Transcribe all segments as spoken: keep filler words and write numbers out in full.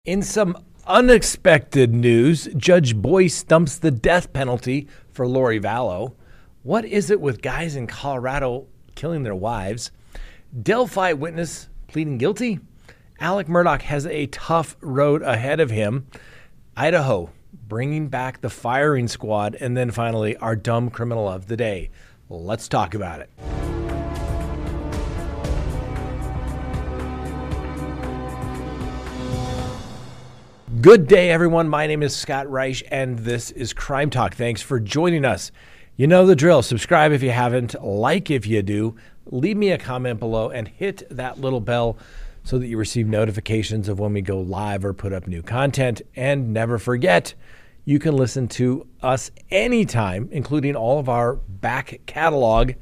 In some unexpected news, Judge Boyce dumps the death penalty for Lori Vallow. What is it with guys in Colorado killing their wives? Delphi witness pleading guilty? Alec Murdaugh has a tough road ahead of him. Idaho bringing back the firing squad. And then finally, our dumb criminal of the day. Let's talk about it. Good day, everyone. My name is Scott Reich, and this is Crime Talk. Thanks for joining us. You know the drill. Subscribe if you haven't, like if you do, leave me a comment below, and hit that little bell so that you receive notifications of when we go live or put up new content. And never forget, you can listen to us anytime, including all of our back catalog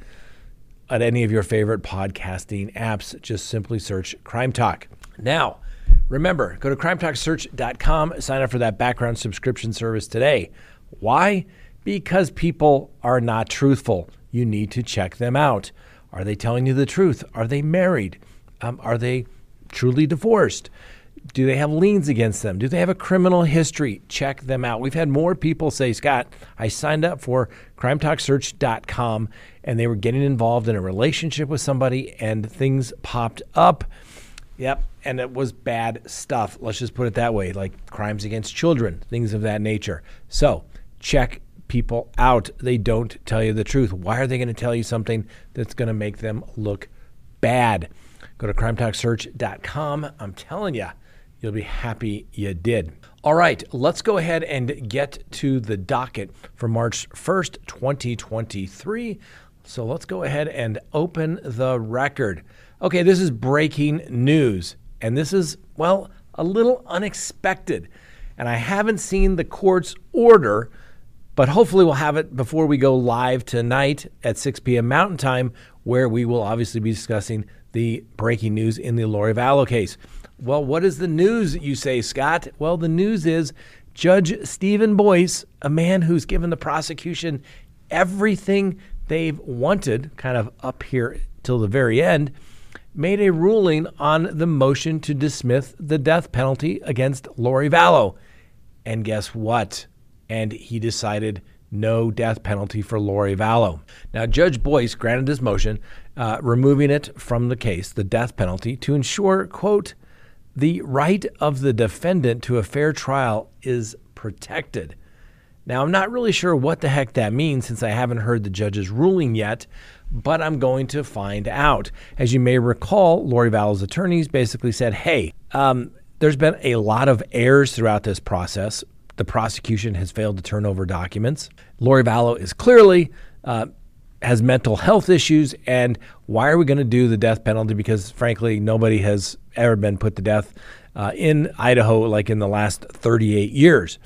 at any of your favorite podcasting apps. Just simply search Crime Talk. Now, remember, go to crime talk search dot com, sign up for that background subscription service today. Why? Because people are not truthful. You need to check them out. Are they telling you the truth? Are they married? Um, are they truly divorced? Do they have liens against them? Do they have a criminal history? Check them out. We've had more people say, Scott, I signed up for crime talk search dot com and they were getting involved in a relationship with somebody and things popped up. Yep, and it was bad stuff. Let's just put it that way, like crimes against children, things of that nature. So check people out. They don't tell you the truth. Why are they going to tell you something that's going to make them look bad? Go to crime talk search dot com. I'm telling you, you'll be happy you did. All right, let's go ahead and get to the docket for March first, twenty twenty-three. So let's go ahead and open the record. Okay, this is breaking news, and this is, well, a little unexpected. And I haven't seen the court's order, but hopefully we'll have it before we go live tonight at six p.m. Mountain Time, where we will obviously be discussing the breaking news in the Lori Vallow case. Well, what is the news, you say, Scott? Well, the news is Judge Stephen Boyce, a man who's given the prosecution everything they've wanted, kind of up here till the very end, made a ruling on the motion to dismiss the death penalty against Lori Vallow. And guess what? And he decided no death penalty for Lori Vallow. Now, Judge Boyce granted his motion, uh, removing it from the case, the death penalty, to ensure, quote, the right of the defendant to a fair trial is protected. Now, I'm not really sure what the heck that means since I haven't heard the judge's ruling yet, but I'm going to find out. As you may recall, Lori Vallow's attorneys basically said, hey, um, there's been a lot of errors throughout this process. The prosecution has failed to turn over documents. Lori Vallow is clearly uh, has mental health issues, and why are we going to do the death penalty? Because frankly, nobody has ever been put to death uh, in Idaho like in the last thirty-eight years.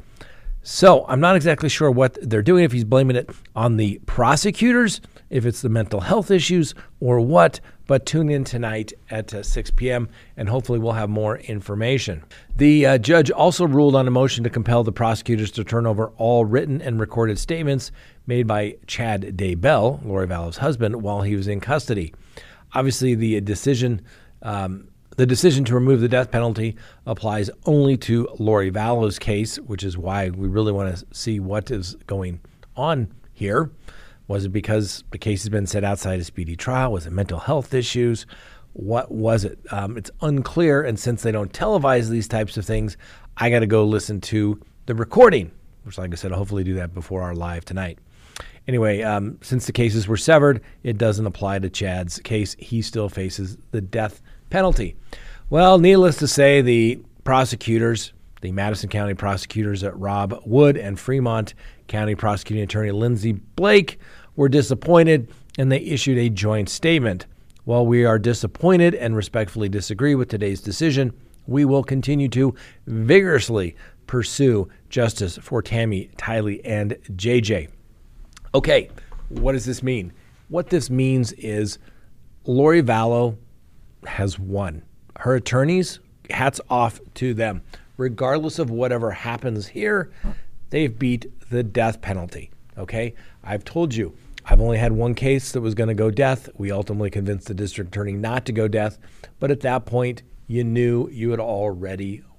So I'm not exactly sure what they're doing, if he's blaming it on the prosecutors, if it's the mental health issues or what, but tune in tonight at uh, six p.m. and hopefully we'll have more information. The uh, judge also ruled on a motion to compel the prosecutors to turn over all written and recorded statements made by Chad Daybell, Lori Vallow's husband, while he was in custody. Obviously, the decision um, The decision to remove the death penalty applies only to Lori Vallow's case, which is why we really want to see what is going on here. Was it because the case has been set outside a speedy trial? Was it mental health issues? What was it? Um, it's unclear, and since they don't televise these types of things, I got to go listen to the recording, which, like I said, I'll hopefully do that before our live tonight. Anyway, um, since the cases were severed, it doesn't apply to Chad's case. He still faces the death penalty. Well, needless to say, the prosecutors, the Madison County prosecutors at Rob Wood and Fremont County prosecuting attorney Lindsay Blake were disappointed, and they issued a joint statement. While we are disappointed and respectfully disagree with today's decision, we will continue to vigorously pursue justice for Tammy, Tylee, and J J. Okay, what does this mean? What this means is Lori Vallow has won. Her attorneys, hats off to them. Regardless of whatever happens here, they've beat the death penalty, okay? I've told you, I've only had one case that was going to go death. We ultimately convinced the district attorney not to go death, but at that point, you knew you had already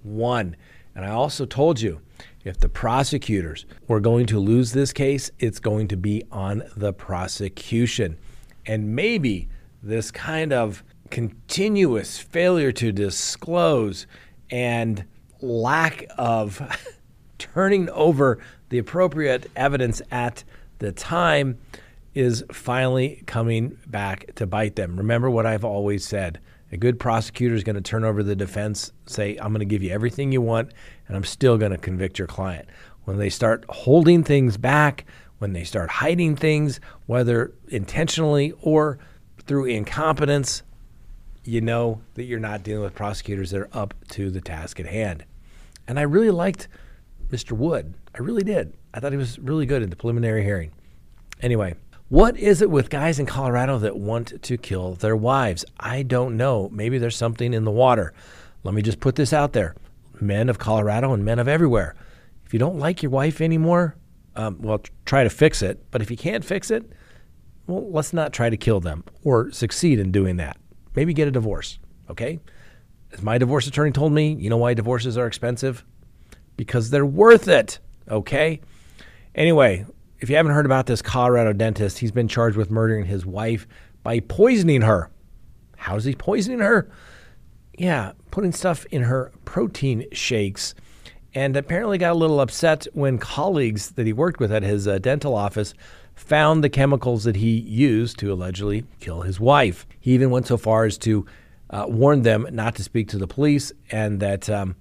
won. And I also told you, if the prosecutors were going to lose this case, it's going to be on the prosecution. And maybe this kind of continuous failure to disclose and lack of turning over the appropriate evidence at the time is finally coming back to bite them. Remember what I've always said. A good prosecutor is going to turn over the defense, say, I'm going to give you everything you want, and I'm still going to convict your client. When they start holding things back, when they start hiding things, whether intentionally or through incompetence, you know that you're not dealing with prosecutors that are up to the task at hand. And I really liked Mister Wood. I really did. I thought he was really good in the preliminary hearing. Anyway, what is it with guys in Colorado that want to kill their wives? I don't know. Maybe there's something in the water. Let me just put this out there. Men of Colorado and men of everywhere. If you don't like your wife anymore, um, well, try to fix it. But if you can't fix it, well, let's not try to kill them or succeed in doing that. Maybe get a divorce, okay? As my divorce attorney told me, you know why divorces are expensive? Because they're worth it, okay? Anyway, if you haven't heard about this Colorado dentist, he's been charged with murdering his wife by poisoning her. How's he poisoning her? Yeah, putting stuff in her protein shakes. And apparently got a little upset when colleagues that he worked with at his uh, dental office found the chemicals that he used to allegedly kill his wife. He even went so far as to uh, warn them not to speak to the police, and that um,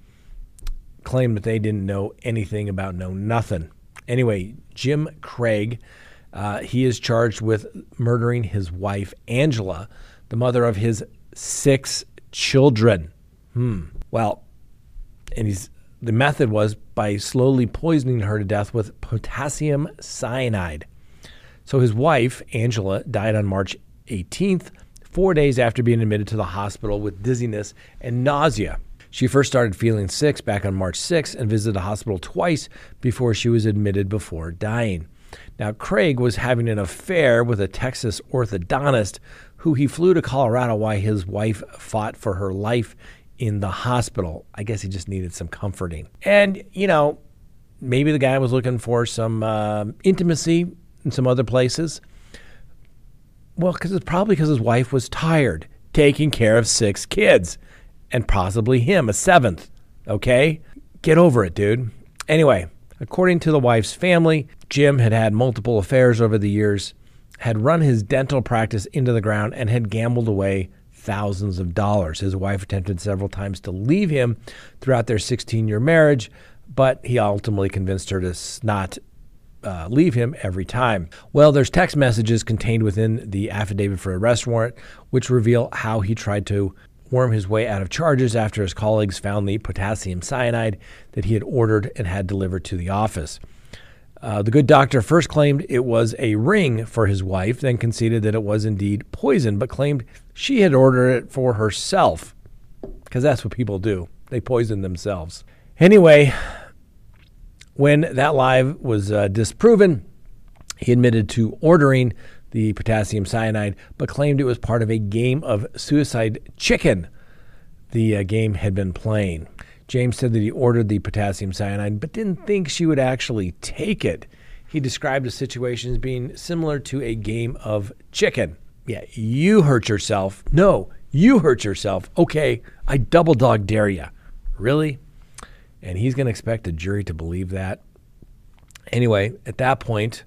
claimed that they didn't know anything about know nothing. Anyway, Jim Craig, uh, he is charged with murdering his wife, Angela, the mother of his six children. Hmm. Well, and he's the method was by slowly poisoning her to death with potassium cyanide. So his wife, Angela, died on March eighteenth, four days after being admitted to the hospital with dizziness and nausea. She first started feeling sick back on March sixth and visited the hospital twice before she was admitted before dying. Now, Craig was having an affair with a Texas orthodontist who he flew to Colorado while his wife fought for her life in the hospital. I guess he just needed some comforting. And, you know, maybe the guy was looking for some uh, intimacy in some other places. Well, because it's probably because his wife was tired taking care of six kids. And possibly him, a seventh, okay? Get over it, dude. Anyway, according to the wife's family, Jim had had multiple affairs over the years, had run his dental practice into the ground, and had gambled away thousands of dollars. His wife attempted several times to leave him throughout their sixteen-year marriage, but he ultimately convinced her to not uh, leave him every time. Well, there's text messages contained within the affidavit for arrest warrant, which reveal how he tried to worm his way out of charges after his colleagues found the potassium cyanide that he had ordered and had delivered to the office. Uh, the good doctor first claimed it was a ring for his wife, then conceded that it was indeed poison, but claimed she had ordered it for herself, because that's what people do. They poison themselves. Anyway, when that lie was uh, disproven, he admitted to ordering the potassium cyanide, but claimed it was part of a game of Suicide Chicken the uh, game had been playing. James said that he ordered the potassium cyanide, but didn't think she would actually take it. He described the situation as being similar to a game of chicken. Yeah, you hurt yourself. No, you hurt yourself. Okay, I double dog dare you. Really? And he's going to expect a jury to believe that. Anyway, at that point,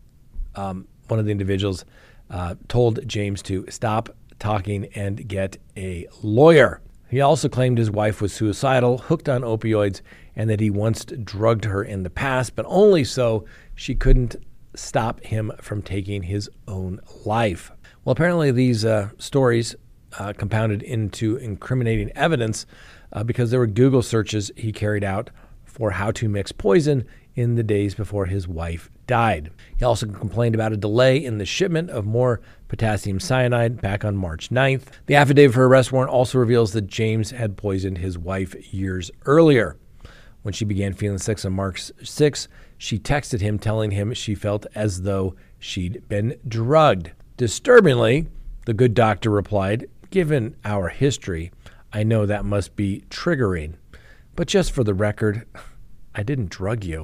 um, one of the individuals uh, told James to stop talking and get a lawyer. He also claimed his wife was suicidal, hooked on opioids, and that he once drugged her in the past, but only so she couldn't stop him from taking his own life. Well, apparently these uh, stories uh, compounded into incriminating evidence uh, because there were Google searches he carried out for how to mix poison in the days before his wife died. He also complained about a delay in the shipment of more potassium cyanide back on March ninth. The affidavit for arrest warrant also reveals that James had poisoned his wife years earlier. When she began feeling sick on March sixth, she texted him telling him she felt as though she'd been drugged. Disturbingly, the good doctor replied, "Given our history, I know that must be triggering." But just for the record, I didn't drug you.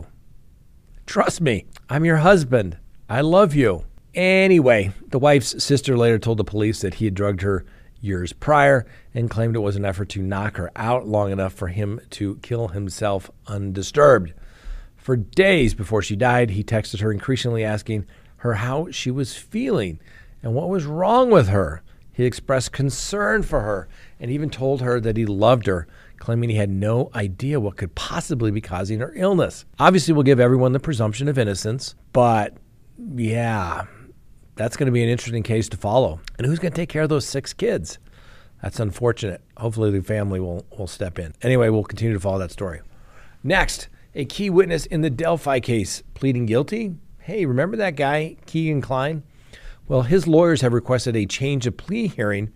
Trust me, I'm your husband. I love you. Anyway, the wife's sister later told the police that he had drugged her years prior and claimed it was an effort to knock her out long enough for him to kill himself undisturbed. For days before she died, he texted her increasingly asking her how she was feeling and what was wrong with her. He expressed concern for her and even told her that he loved her, claiming he had no idea what could possibly be causing her illness. Obviously, we'll give everyone the presumption of innocence, but yeah, that's going to be an interesting case to follow. And who's going to take care of those six kids? That's unfortunate. Hopefully the family will, will step in. Anyway, we'll continue to follow that story. Next, a key witness in the Delphi case pleading guilty. Hey, remember that guy, Keegan Kline? Well, his lawyers have requested a change of plea hearing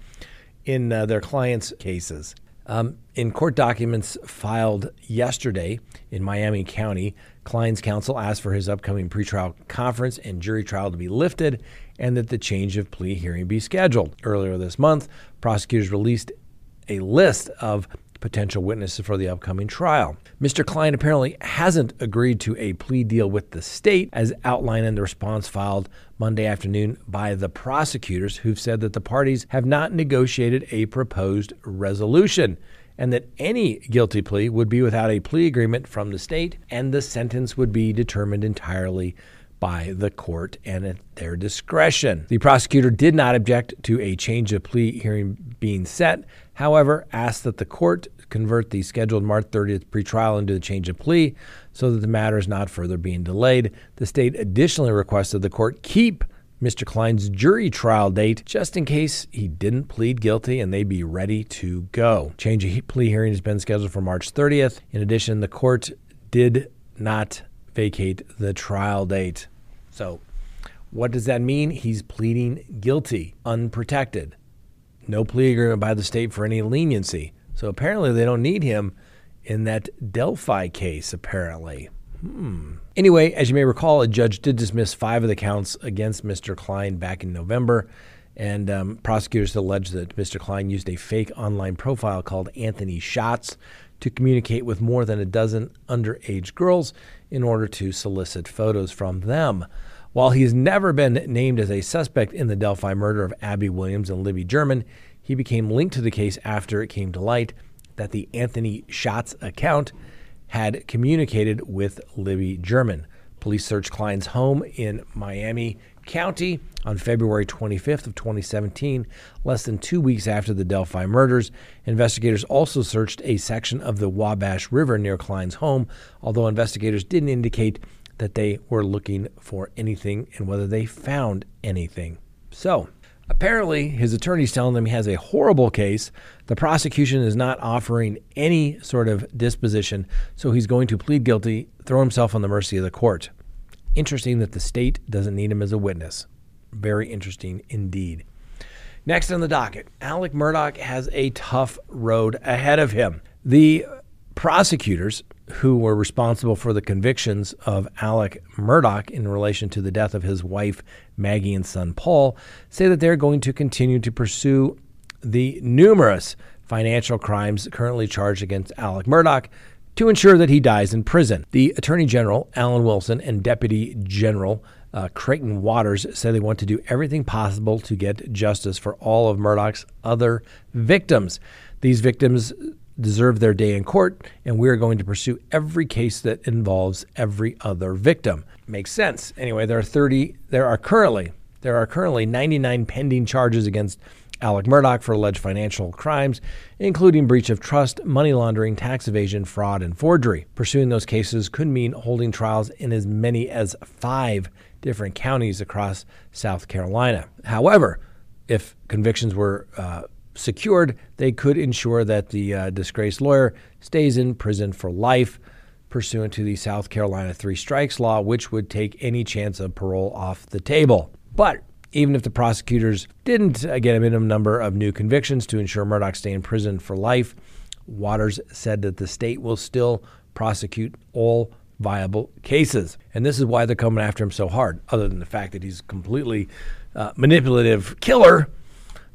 in uh, their clients' cases. Um, in court documents filed yesterday in Miami County, Kline's counsel asked for his upcoming pretrial conference and jury trial to be lifted and that the change of plea hearing be scheduled. Earlier this month, prosecutors released a list of potential witnesses for the upcoming trial. Mister Kline apparently hasn't agreed to a plea deal with the state, as outlined in the response filed Monday afternoon by the prosecutors, who've said that the parties have not negotiated a proposed resolution and that any guilty plea would be without a plea agreement from the state and the sentence would be determined entirely by the court and at their discretion. The prosecutor did not object to a change of plea hearing being set, however, asked that the court convert the scheduled March thirtieth pretrial into the change of plea so that the matter is not further being delayed. The state additionally requested the court keep Mister Kline's jury trial date just in case he didn't plead guilty and they'd be ready to go. Change of plea hearing has been scheduled for March thirtieth. In addition, the court did not vacate the trial date. So what does that mean? He's pleading guilty, unprotected. No plea agreement by the state for any leniency. So apparently they don't need him in that Delphi case, apparently. Hmm. Anyway, as you may recall, a judge did dismiss five of the counts against Mister Kline back in November, and um, prosecutors alleged that Mister Kline used a fake online profile called Anthony Shots to communicate with more than a dozen underage girls in order to solicit photos from them. While he's never been named as a suspect in the Delphi murder of Abby Williams and Libby German, he became linked to the case after it came to light that the Anthony Shots account had communicated with Libby German. Police searched Kline's home in Miami County on February twenty-fifth of twenty seventeen, less than two weeks after the Delphi murders. Investigators also searched a section of the Wabash River near Kline's home, although investigators didn't indicate that they were looking for anything and whether they found anything. So, apparently, his attorney's telling them he has a horrible case. The prosecution is not offering any sort of disposition, so he's going to plead guilty, throw himself on the mercy of the court. Interesting that the state doesn't need him as a witness. Very interesting indeed. Next on the docket, Alec Murdaugh has a tough road ahead of him. The prosecutors who were responsible for the convictions of Alec Murdaugh in relation to the death of his wife, Maggie, and son, Paul, say that they're going to continue to pursue the numerous financial crimes currently charged against Alec Murdaugh to ensure that he dies in prison. The Attorney General, Alan Wilson, and Deputy General uh, Creighton Waters say they want to do everything possible to get justice for all of Murdaugh's other victims. These victims deserve their day in court, and we're going to pursue every case that involves every other victim. Makes sense. Anyway, there are thirty. There are currently there are currently ninety-nine pending charges against Alec Murdaugh for alleged financial crimes, including breach of trust, money laundering, tax evasion, fraud, and forgery. Pursuing those cases could mean holding trials in as many as five different counties across South Carolina. However, if convictions were uh, secured, they could ensure that the uh, disgraced lawyer stays in prison for life, pursuant to the South Carolina Three Strikes Law, which would take any chance of parole off the table. But even if the prosecutors didn't uh, get a minimum number of new convictions to ensure Murdaugh stay in prison for life, Waters said that the state will still prosecute all viable cases. And this is why they're coming after him so hard, other than the fact that he's a completely uh, manipulative killer.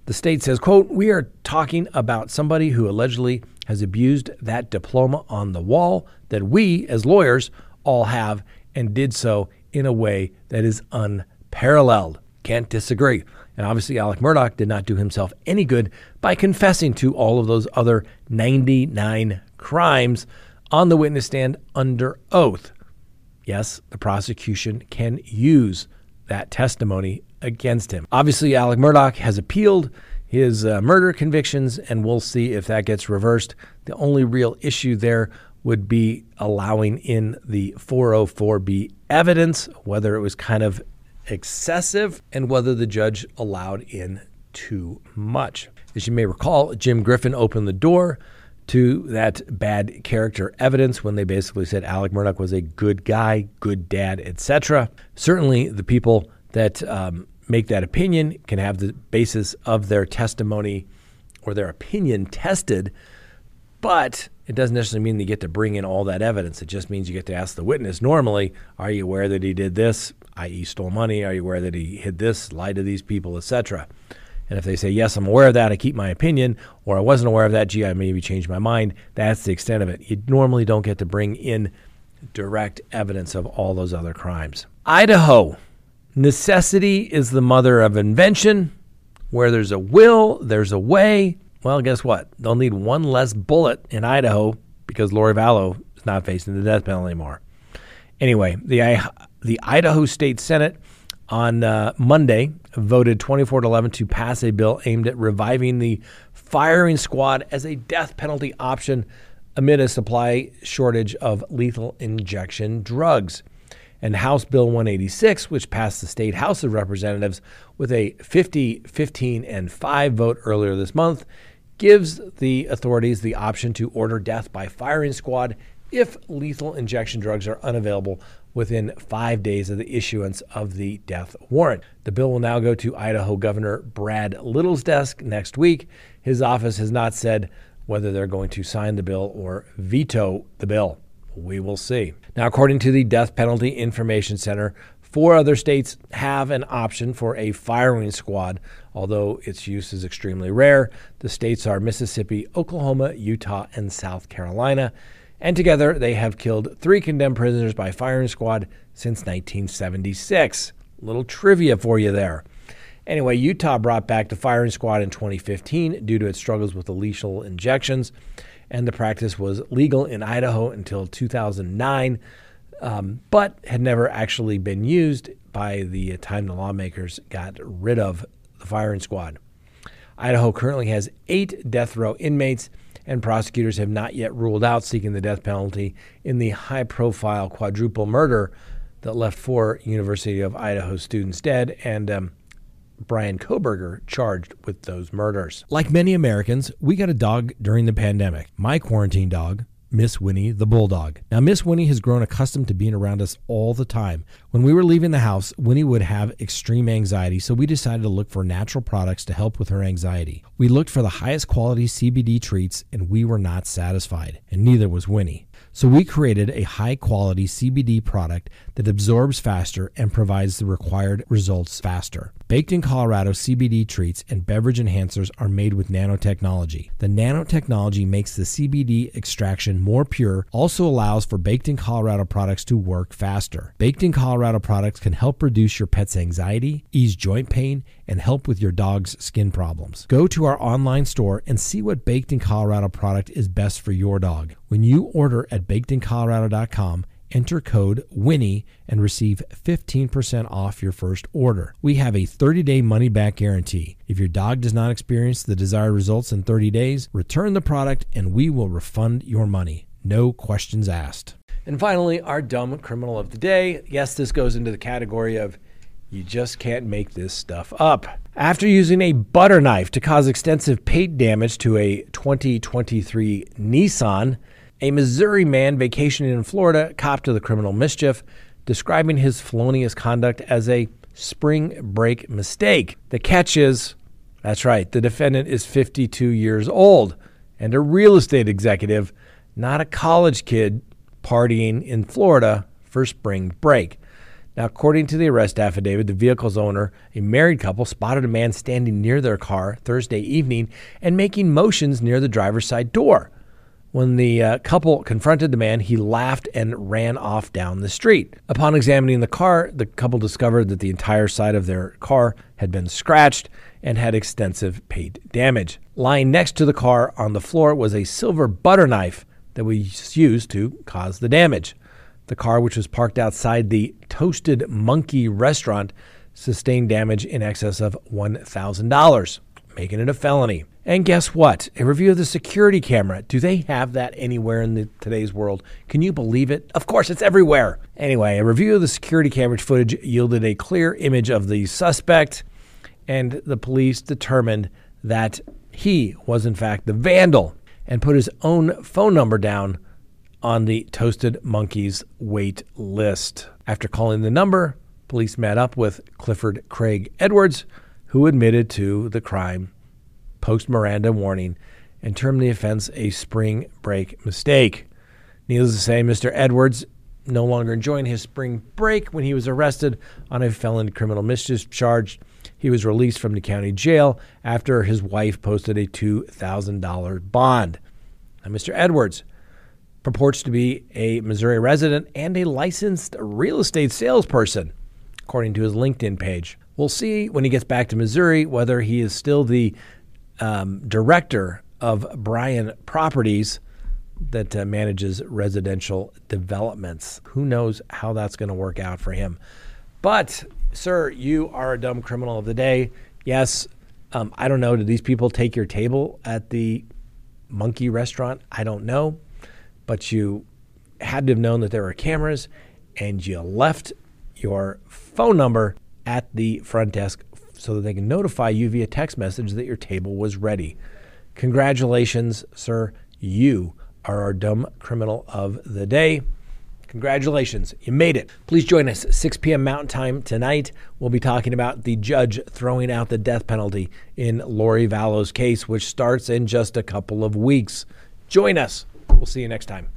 The state says, quote, "We are talking about somebody who allegedly has abused that diploma on the wall that we, as lawyers, all have, and did so in a way that is unparalleled." Can't disagree. And obviously, Alec Murdaugh did not do himself any good by confessing to all of those other ninety-nine crimes on the witness stand under oath. Yes, the prosecution can use that testimony against him. Obviously, Alec Murdaugh has appealed his uh, murder convictions, and we'll see if that gets reversed. The only real issue there would be allowing in the four oh four B evidence, whether it was kind of excessive and whether the judge allowed in too much. As you may recall, Jim Griffin opened the door to that bad character evidence when they basically said Alec Murdaugh was a good guy, good dad, et cetera. Certainly, the people that um, make that opinion can have the basis of their testimony or their opinion tested, but it doesn't necessarily mean they get to bring in all that evidence. It just means you get to ask the witness normally, are you aware that he did this, that is stole money? Are you aware that he hid this, lied to these people, et cetera? And if they say, yes, I'm aware of that, I keep my opinion, or I wasn't aware of that, gee, I maybe changed my mind, that's the extent of it. You normally don't get to bring in direct evidence of all those other crimes. Idaho. Necessity is the mother of invention. Where there's a will, there's a way. Well, guess what? They'll need one less bullet in Idaho because Lori Vallow is not facing the death penalty anymore. Anyway, the the Idaho State Senate on uh, Monday voted twenty-four to eleven to pass a bill aimed at reviving the firing squad as a death penalty option amid a supply shortage of lethal injection drugs. And House Bill one eighty-six, which passed the State House of Representatives with a fifty, fifteen, and five vote earlier this month, gives the authorities the option to order death by firing squad if lethal injection drugs are unavailable within five days of the issuance of the death warrant. The bill will now go to Idaho Governor Brad Little's desk next week. His office has not said whether they're going to sign the bill or veto the bill. We will see. Now, according to the Death Penalty Information Center, four other states have an option for a firing squad, although its use is extremely rare. The states are Mississippi, Oklahoma, Utah, and South Carolina. And together, they have killed three condemned prisoners by firing squad since nineteen seventy-six. Little trivia for you there. Anyway, Utah brought back the firing squad in twenty fifteen due to its struggles with the lethal injections, and the practice was legal in Idaho until two thousand nine, um, but had never actually been used by the time the lawmakers got rid of the firing squad. Idaho currently has eight death row inmates, and prosecutors have not yet ruled out seeking the death penalty in the high-profile quadruple murder that left four University of Idaho students dead and um, Brian Koberger charged with those murders. Like many Americans, we got a dog during the pandemic. My quarantine dog, Miss Winnie the Bulldog. Now, Miss Winnie has grown accustomed to being around us all the time. When we were leaving the house, Winnie would have extreme anxiety, so we decided to look for natural products to help with her anxiety. We looked for the highest quality C B D treats, and we were not satisfied, and neither was Winnie. So we created a high-quality C B D product that absorbs faster and provides the required results faster. Baked in Colorado C B D treats and beverage enhancers are made with nanotechnology. The nanotechnology makes the C B D extraction more pure, also allows for Baked in Colorado products to work faster. Baked in Colorado products can help reduce your pet's anxiety, ease joint pain, and help with your dog's skin problems. Go to our online store and see what Baked in Colorado product is best for your dog. When you order at baked in colorado dot com, enter code Winnie and receive fifteen percent off your first order. We have a thirty-day money-back guarantee. If your dog does not experience the desired results in thirty days, return the product and we will refund your money. No questions asked. And finally, our dumb criminal of the day. Yes, this goes into the category of you just can't make this stuff up. After using a butter knife to cause extensive paint damage to a twenty twenty-three Nissan, a Missouri man vacationing in Florida copped to the criminal mischief, describing his felonious conduct as a spring break mistake. The catch is, that's right, the defendant is fifty-two years old and a real estate executive, not a college kid partying in Florida for spring break. Now, according to the arrest affidavit, the vehicle's owner, a married couple, spotted a man standing near their car Thursday evening and making motions near the driver's side door. When the uh, couple confronted the man, he laughed and ran off down the street. Upon examining the car, the couple discovered that the entire side of their car had been scratched and had extensive paint damage. Lying next to the car on the floor was a silver butter knife that was used to cause the damage. The car, which was parked outside the Toasted Monkey restaurant, sustained damage in excess of one thousand dollars, making it a felony. And guess what? A review of the security camera. Do they have that anywhere in the, today's world? Can you believe it? Of course, it's everywhere. Anyway, a review of the security camera footage yielded a clear image of the suspect, and the police determined that he was, in fact, the vandal and put his own phone number down on the Toasted Monkeys wait list. After calling the number, police met up with Clifford Craig Edwards, who admitted to the crime post-Miranda warning and termed the offense a spring break mistake. Needless to say, Mister Edwards, no longer enjoying his spring break when he was arrested on a felony criminal mischief charge. He was released from the county jail after his wife posted a two thousand dollars bond. Now, Mister Edwards purports to be a Missouri resident and a licensed real estate salesperson, according to his LinkedIn page. We'll see when he gets back to Missouri whether he is still the um, director of Bryan Properties that uh, manages residential developments. Who knows how that's going to work out for him. But, sir, you are a dumb criminal of the day. Yes, um, I don't know. Did these people take your table at the Monkey restaurant? I don't know. But you had to have known that there were cameras, and you left your phone number at the front desk so that they can notify you via text message that your table was ready. Congratulations, sir. You are our dumb criminal of the day. Congratulations. You made it. Please join us six p.m. Mountain Time tonight. We'll be talking about the judge throwing out the death penalty in Lori Vallow's case, which starts in just a couple of weeks. Join us. We'll see you next time.